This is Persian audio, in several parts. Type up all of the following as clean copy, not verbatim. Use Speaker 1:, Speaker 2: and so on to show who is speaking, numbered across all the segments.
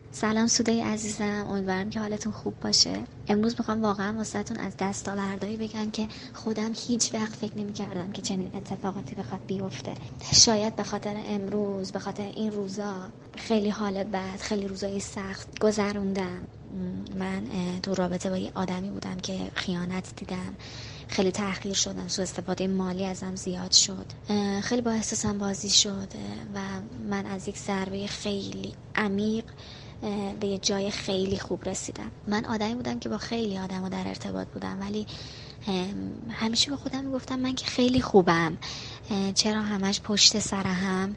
Speaker 1: سلام سوده عزیزم، امیدوارم که حالتون خوب باشه. امروز میخوام واقعا واسهتون از دستاوردهایی بگم که خودم هیچ وقت فکر نمی‌کردم که چنین اتفاقاتی بخواد بیفته. شاید به خاطر امروز، به خاطر این روزا خیلی حال بد، خیلی روزای سخت گذروندم. من تو رابطه با یه آدمی بودم که خیانت دیدم، خیلی تحقیر شدم، سوء استفاده مالی ازم زیاد شد، خیلی با احساسم بازی شد و من از یک ضربه خیلی عمیق به یه جای خیلی خوب رسیدم. من آدمی بودم که با خیلی آدم در ارتباط بودم، ولی همیشه به خودم میگفتم من که خیلی خوبم، چرا همش پشت سر هم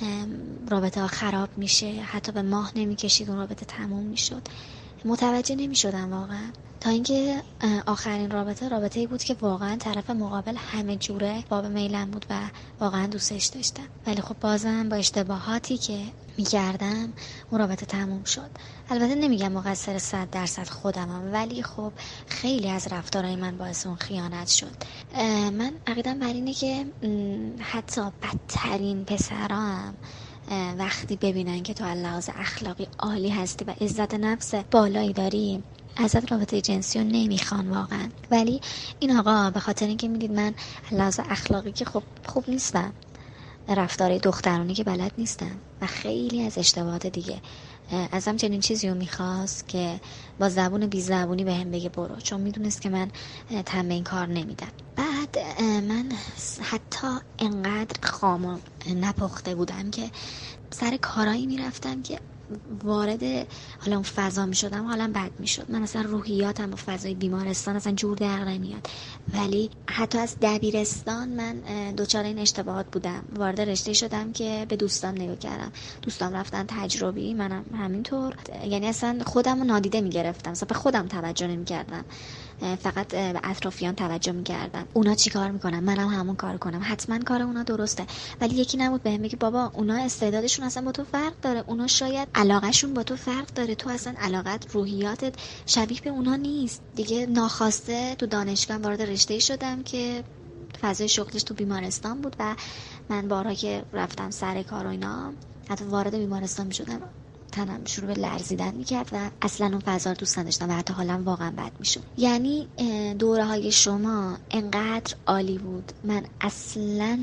Speaker 1: رابطه ها خراب میشه. حتی به ماه نمیکشید اون رابطه تموم میشد. متوجه نمیشدم واقعا، تا اینکه آخرین رابطه‌ای بود که واقعا طرف مقابل همه جوره باب میلم بود و واقعا دوستش داشتم، ولی خب بازم با اشتباهاتی که میکردم اون رابطه تموم شد. البته نمیگم مقصر 100% خودمم، ولی خب خیلی از رفتارهای من باعث اون خیانت شد. من عقیدم بر اینه که حتی بدترین پسرام وقتی ببینن که تو از لحاظ اخلاقی عالی هستی و عزت نفس بالایی داری، ازت رابطه جنسی رو نمیخوان واقعا. ولی این آقا به خاطر اینکه میدید من از لحاظ اخلاقی که خب خوب نیستم، رفتار دخترانی که بلد نیستم و خیلی از اشتباهات دیگه، ازم چنین چیزی رو میخواست که با زبون بی زبونی به هم بگه برو، چون میدونست که من تم این کار نمیدم. بعد من حتی انقدر خام نپخته بودم که سر کارایی میرفتم که وارد حالا اون فضا می شدم حالا بد می شد. من اصلا روحیاتم با فضای بیمارستان اصلا جور در نمیاد. ولی حتی از دبیرستان من دوچار این اشتباهات بودم. وارد رشته شدم که به دوستام نگاه کردم، دوستام رفتن تجربی، منم همینطور. یعنی اصلا خودم رو نادیده می گرفتم، اصلا به خودم توجه نمی کردم، فقط به اطرافیان توجه می‌کردم. اونا چی کار میکنن منم همون کار کنم، حتما کار اونا درسته. ولی یکی نبود بهم بگه بابا اونا استعدادشون اصلا با تو فرق داره، اونا شاید علاقهشون با تو فرق داره، تو اصلا علاقت روحیاتت شبیه به اونا نیست. دیگه ناخواسته تو دانشگاه وارد رشته‌ای شدم که فضای شغلش تو بیمارستان بود و من بارها که رفتم سر کار و اینا، حتی وارد بیمارستان می‌شدم تنم شروع به لرزیدن میکرد و اصلا اون فضا رو دوست نداشتم و حتی حالم واقعا بد میشد. یعنی دوره های شما انقدر عالی بود، من اصلا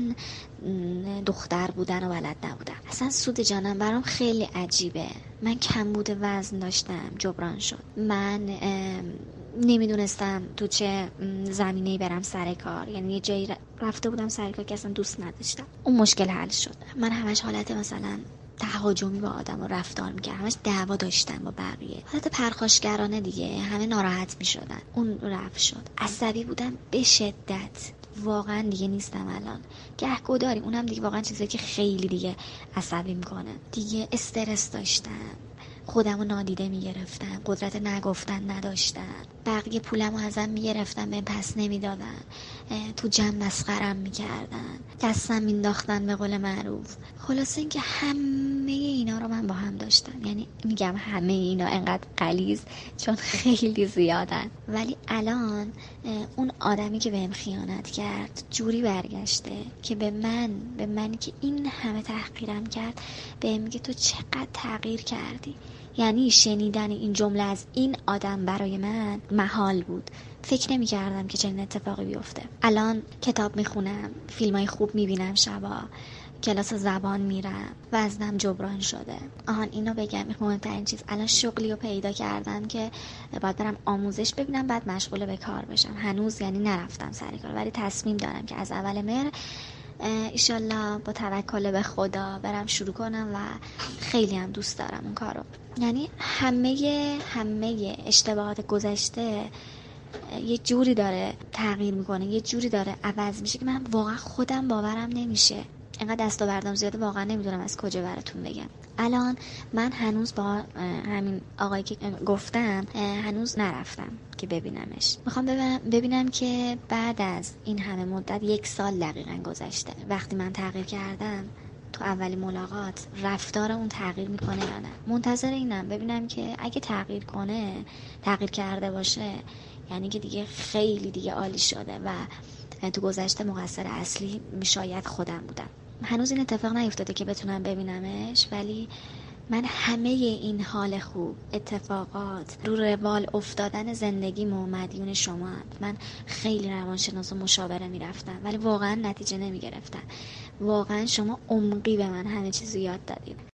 Speaker 1: دختر بودن و بلد نبودم. اصلا سود جانم برام خیلی عجیبه. من کمبود وزن داشتم، جبران شد. من نمیدونستم تو چه زمینه‌ای برم سر کار، یعنی یه جایی رفته بودم سر کار که اصلا دوست نداشتم. اون مشکل حل شد. من همش حالت مثلا تهاجمی با آدم رو رفتار میکرد، همش دعوا داشتن با بقیه، حالت پرخاشگرانه دیگه، همه ناراحت میشدن. اون رفت شد. عصبی بودم به شدت، واقعا دیگه نیستم الان. گهگو داریم، اونم دیگه واقعا چیزایی که خیلی دیگه عصبی میکنه. دیگه استرس داشتم، خودم رو نادیده میگرفتم، قدرت نگفتن نداشتم، بقیه پولم رو ازم میگرفتن به پس نمیدادن، تو جمع مسخرم میکردن، دستم مینداختن به قول معروف. خلاصه اینکه همه اینا رو من با هم داشتم. یعنی میگم همه اینا انقدر غلیظ چون خیلی زیادن. ولی الان اون آدمی که بهم خیانت کرد جوری برگشته که به من که این همه تحقیرم کرد بهم میگه تو چقدر تغییر کردی. یعنی شنیدن این جمله از این آدم برای من محال بود. فکر نمی کردم که چنین اتفاقی بیفته. الان کتاب میخونم، فیلمای خوب میبینم، شبا کلاس زبان میرم، وزنم جبران شده. اینو بگم، مهمترین چیز الان شغلی رو پیدا کردم که باید برم آموزش ببینم بعد مشغول به کار بشم. هنوز یعنی نرفتم سر کار، ولی تصمیم دارم که از اول مهر ایشالله با توکل به خدا برم شروع کنم و خیلی هم دوست دارم اون کارو. یعنی همه اشتباهات گذشته یه جوری داره تغییر میکنه، یه جوری داره عوض میشه که من واقعا خودم باورم نمیشه. اینقدر دستاوردم زیاده واقعا نمیدونم از کجا براتون بگم. الان من هنوز با همین آقایی که گفتم هنوز نرفتم که ببینمش. میخوام ببینم که بعد از این همه مدت، 1 سال دقیقا گذشته، وقتی من تغییر کردم تو اولی ملاقات رفتار اون تغییر میکنه یا نه. منتظر اینم ببینم که اگه تغییر کنه، تغییر کرده باشه، یعنی که دیگه خیلی دیگه عالی شده و تو گذشته مقصر اصلی شاید خودم بودم. هنوز این اتفاق نیفتاده که بتونم ببینمش، ولی من همه این حال خوب، اتفاقات، رو روال افتادن زندگیمو مدیون شما هم. من خیلی روانشناس و مشاوره میرفتم ولی واقعا نتیجه نمیگرفتم. واقعا شما عمقی به من همه چیزو یاد دادید.